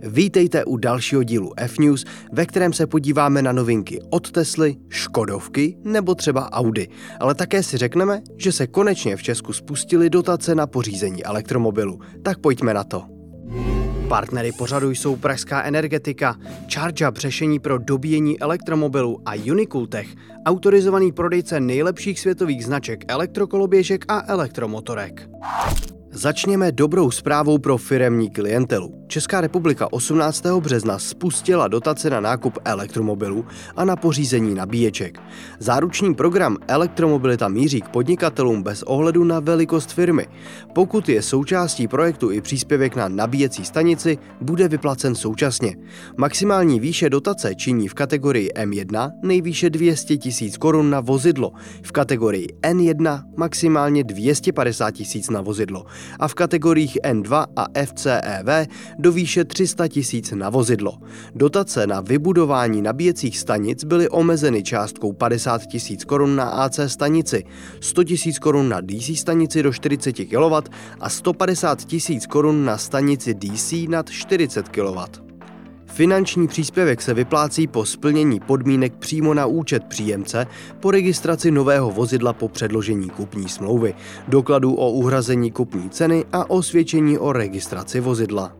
Vítejte u dalšího dílu F-News, ve kterém se podíváme na novinky od Tesly, Škodovky nebo třeba Audi. Ale také si řekneme, že se konečně v Česku spustily dotace na pořízení elektromobilu. Tak pojďme na to. Partnery pořadu jsou Pražská energetika, ChargeUp řešení pro dobíjení elektromobilů a Unicooltech, autorizovaný prodejce nejlepších světových značek elektrokoloběžek a elektromotorek. Začněme dobrou zprávou pro firemní klientelu. Česká republika 18. března spustila dotace na nákup elektromobilů a na pořízení nabíječek. Záruční program Elektromobilita míří k podnikatelům bez ohledu na velikost firmy. Pokud je součástí projektu i příspěvek na nabíjecí stanici, bude vyplacen současně. Maximální výše dotace činí v kategorii M1 nejvýše 200 000 korun na vozidlo, v kategorii N1 maximálně 250 000 na vozidlo a v kategoriích N2 a FCEV do výše 300 000 na vozidlo. Dotace na vybudování nabíjecích stanic byly omezeny částkou 50 000 korun na AC stanici, 100 000 korun na DC stanici do 40 kW a 150 000 korun na stanici DC nad 40 kW. Finanční příspěvek se vyplácí po splnění podmínek přímo na účet příjemce, po registraci nového vozidla po předložení kupní smlouvy, dokladů o uhrazení kupní ceny a osvědčení o registraci vozidla.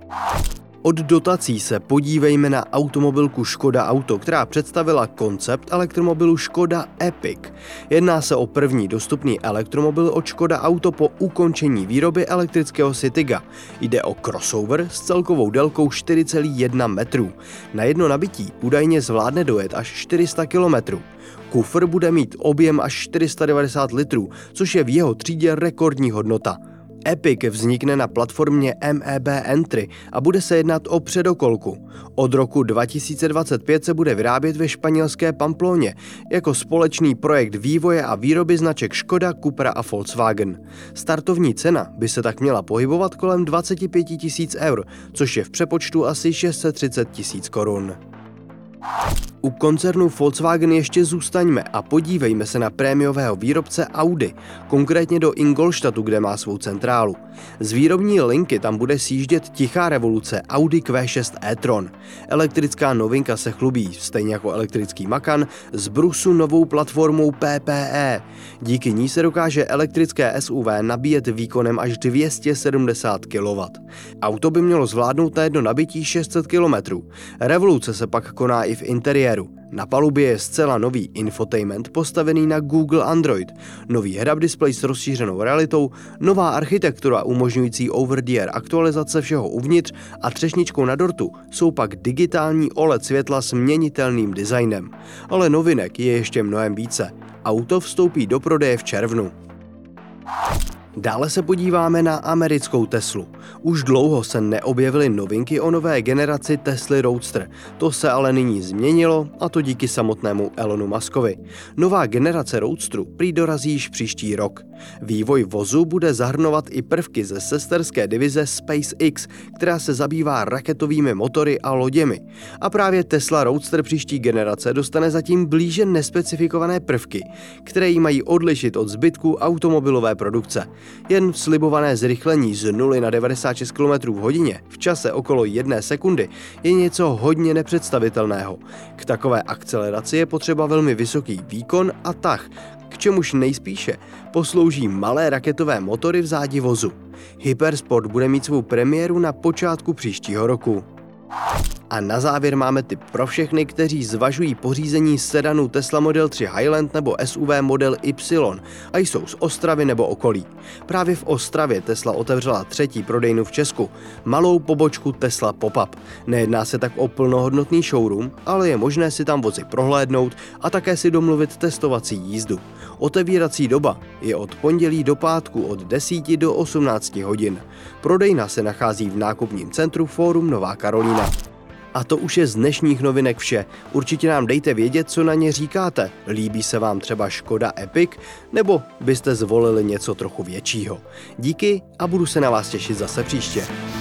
Od dotací se podívejme na automobilku Škoda Auto, která představila koncept elektromobilu Škoda Epic. Jedná se o první dostupný elektromobil od Škoda Auto po ukončení výroby elektrického Citiga. Jde o crossover s celkovou délkou 4,1 metrů. Na jedno nabití údajně zvládne dojet až 400 km. Kufr bude mít objem až 490 litrů, což je v jeho třídě rekordní hodnota. Epic vznikne na platformě MEB Entry a bude se jednat o předokolku. Od roku 2025 se bude vyrábět ve španělské Pamploně jako společný projekt vývoje a výroby značek Škoda, Cupra a Volkswagen. Startovní cena by se tak měla pohybovat kolem 25 000 eur, což je v přepočtu asi 630 000 korun. U koncernu Volkswagen ještě zůstaňme a podívejme se na prémiového výrobce Audi, konkrétně do Ingolstadtu, kde má svou centrálu. Z výrobní linky tam bude sjíždět tichá revoluce Audi Q6 e-tron. Elektrická novinka se chlubí, stejně jako elektrický Macan, z brusu novou platformou PPE. Díky ní se dokáže elektrické SUV nabíjet výkonem až 270 kW. Auto by mělo zvládnout na jedno nabití 600 km. Revoluce se pak koná i v interiéru. Na palubě je zcela nový infotainment postavený na Google Android, nový head-up display s rozšířenou realitou, nová architektura umožňující over-the-air aktualizace všeho uvnitř a třešničkou na dortu jsou pak digitální OLED světla s měnitelným designem. Ale novinek je ještě mnohem více. Auto vstoupí do prodeje v červnu. Dále se podíváme na americkou Teslu. Už dlouho se neobjevily novinky o nové generaci Tesly Roadster. To se ale nyní změnilo, a to díky samotnému Elonu Muskovi. Nová generace Roadsteru prý dorazí již příští rok. Vývoj vozu bude zahrnovat i prvky ze sesterské divize SpaceX, která se zabývá raketovými motory a loděmi. A právě Tesla Roadster příští generace dostane zatím blíže nespecifikované prvky, které ji mají odlišit od zbytku automobilové produkce. Jen slibované zrychlení z 0 na 96 km/h v čase okolo 1 sekundy je něco hodně nepředstavitelného. K takové akceleraci je potřeba velmi vysoký výkon a tah, k čemuž nejspíše poslouží malé raketové motory v zádi vozu. Hypersport bude mít svou premiéru na počátku příštího roku. A na závěr máme tip pro všechny, kteří zvažují pořízení sedanu Tesla Model 3 Highland nebo SUV Model Y a jsou z Ostravy nebo okolí. Právě v Ostravě Tesla otevřela třetí prodejnu v Česku, malou pobočku Tesla Pop-up. Nejedná se tak o plnohodnotný showroom, ale je možné si tam vozy prohlédnout a také si domluvit testovací jízdu. Otevírací doba je od pondělí do pátku od 10 do 18 hodin. Prodejna se nachází v nákupním centru Fórum Nová Karolína. A to už je z dnešních novinek vše. Určitě nám dejte vědět, co na ně říkáte. Líbí se vám třeba Škoda Epic, nebo byste zvolili něco trochu většího? Díky a budu se na vás těšit zase příště.